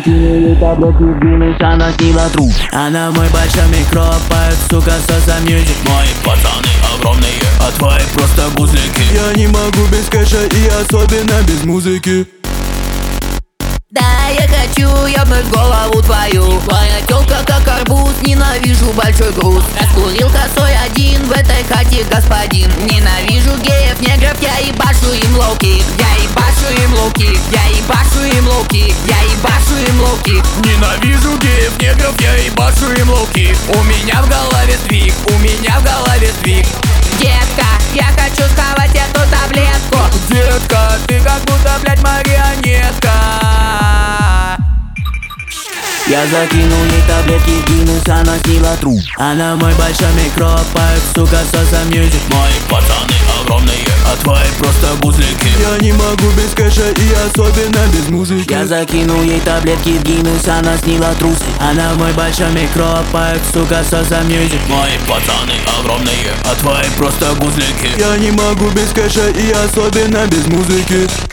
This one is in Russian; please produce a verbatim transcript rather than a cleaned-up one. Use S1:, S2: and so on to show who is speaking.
S1: закинули таблетки в минус, она снила труп. Она в мой большой микропайк, сука, соса мьюзик.
S2: Мои пацаны огромные, а твои просто гузлики.
S3: Я не могу без кэша и особенно без музыки.
S4: Да, я хочу ёбнуть голову твою. Твоя тёлка как арбуз, ненавижу большой груз. Раскурил косой один в этой хате господин. Ненавижу геев, негров, я ебашу им лоу-кик. Я ебашу им лоу-кик, я ебашу им лоу-кик, я ебашу им лоу-кик.
S2: Ненавижу геев, негров, я ебашу им лоу-кик. У меня в голове сдвиг, у меня в голове сдвиг.
S4: Детка, я хочу схавать эту таблетку.
S2: Детка, ты как будто, блядь, марионетка.
S1: Я закинул ей таблетки в минус, она снила труп. Она в мой большой микропайк, сука, соса мьюзик.
S2: Мои пацаны огромные, а твои просто гузлики.
S3: Я не могу без кэша и особенно без музыки.
S1: Я закинул ей таблетки в минус, она снила трусы. Она в мой большой микропайк, сука, соса мьюзик.
S2: Мои пацаны огромные, а твои просто гузлики.
S3: Я не могу без кэша и особенно без музыки.